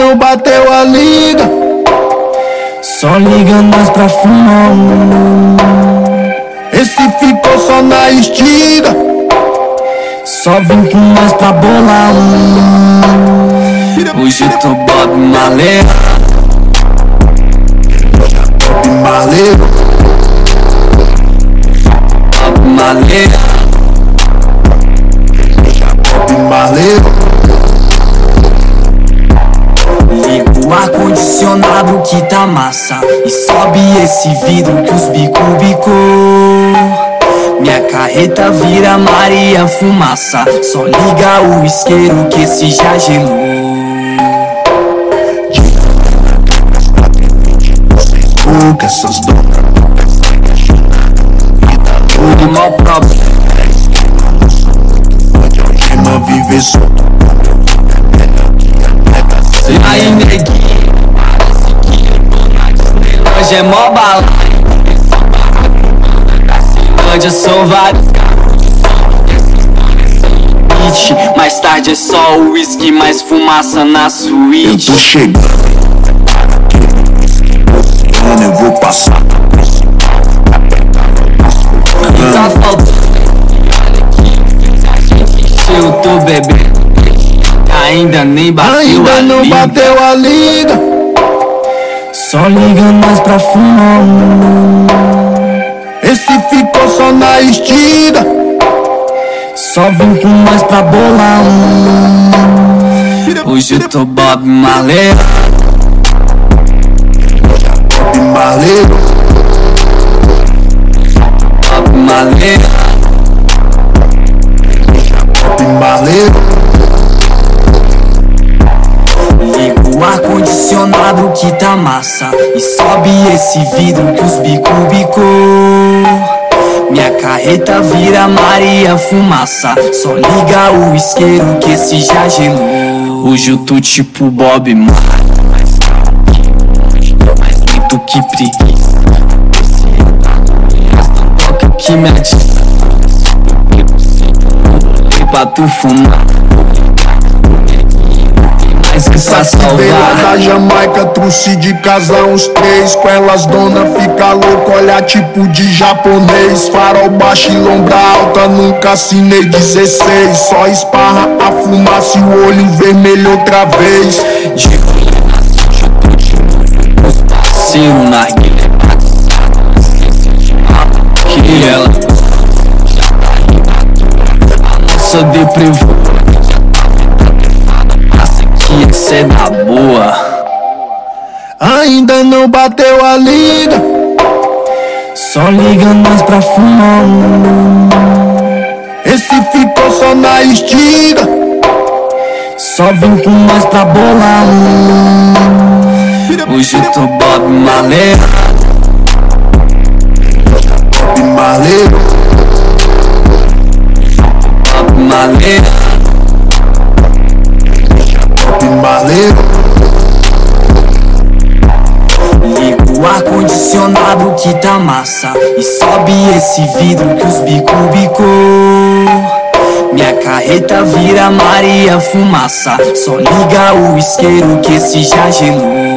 não bateu a liga. Só liga nós pra fumar Esse ficou só na estiga. Só vim com nós pra bolar Hoje eu tô Bob Marley. Bob Marley. Bob Marley. Bob Marley. Liga o ar-condicionado que tá massa e sobe esse vidro que os bico bicou. Minha carreta vira Maria Fumaça. Só liga o isqueiro que esse já gelou. Que essas donas O maior problema algema viver solto. aí, neguinho, parece que eu tô na Disney. Hoje é mó bala. Hoje eu sou vários carros de som. Mais tarde é só o whisky, mais fumaça na Eu suíte. tô chegando, eu vou passar. E tá faltando. Olha que a gente encheu, eu tô bebendo. Ainda nem bateu Ainda a não liga. bateu a liga. Só liga nós pra fumar Esse ficou só na estiga. Só vim com nós pra bolar Hoje eu tô Bob Marley. Bob Marley. Bob Marley. Bob Marley. Liga o ar-condicionado que tá massa e sobe esse vidro que os bico bicou. Minha carreta vira Maria Fumaça. Só liga o isqueiro que esse já gelou. Hoje eu tô tipo Bob Marley, mais lento que preguiça. Toca que me atiça pra tu fumar. Essa veio da Jamaica, trouxe de casa uns 3. Com elas dona fica louco, olha tipo de japonês. Farol baixo e lombra alta, nunca assinei 16. Só esparra a fumaça e o olho vermelho outra vez. De os parceiros na guilha que ela já tá rindo. A nossa deprivou que cê é da boa. Ainda não bateu a liga. Só liga nós pra fumar Esse ficou só na estiga. Só vim com nós pra bolar Hoje eu tô Bob Marley. Bob Marley. Bob Marley. Bob Marley. Liga o ar-condicionado que tá massa e sobe esse vidro que os bico bicou. Minha carreta vira Maria Fumaça. Só liga o isqueiro que esse já gelou.